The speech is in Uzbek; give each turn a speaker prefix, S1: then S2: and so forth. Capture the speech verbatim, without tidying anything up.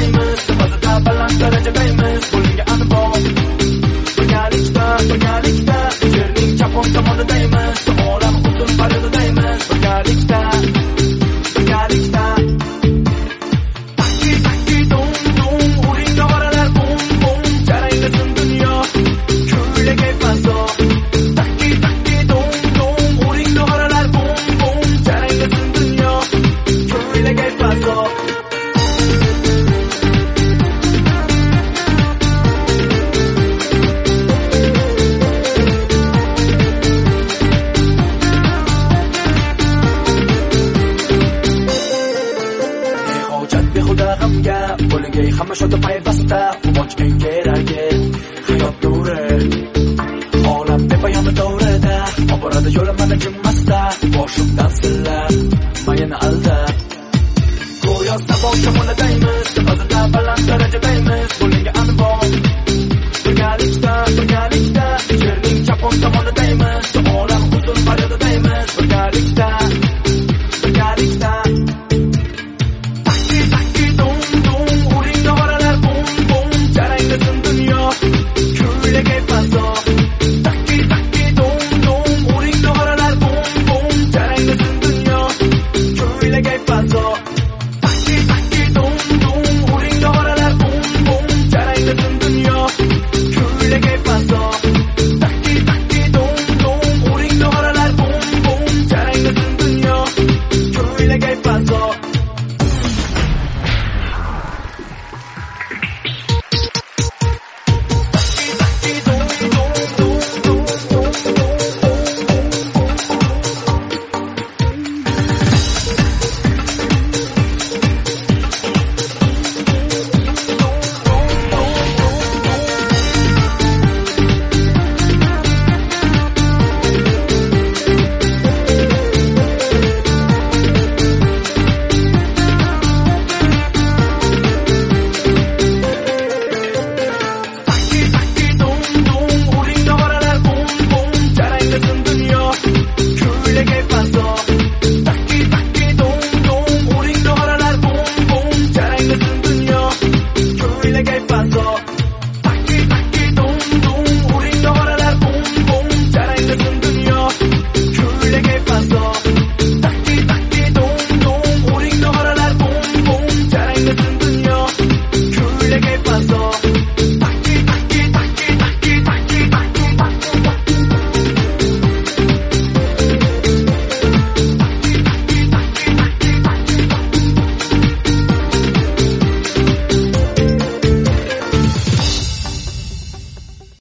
S1: yashaymiz, sifatida baland darajadaymiz. Bunga aniq birgalikda, birgalikda yerning chapon tomonidaymiz. Olam uzun faridadaymiz. Birgalikda, birgalikda takki takki dum dum uring nog'oralar bum bum jaranglasin dunyo kuylaga fazo. Takki takki dum dum uring nog'oralar bum bum jaranglasin dunyo kuylaga fazo. Bo'lgay hamma shoda payvasida quvonchning keragi hayot nuri olam bepoyon davrida oboradi yo'lim mana jimmasda boshimdan silla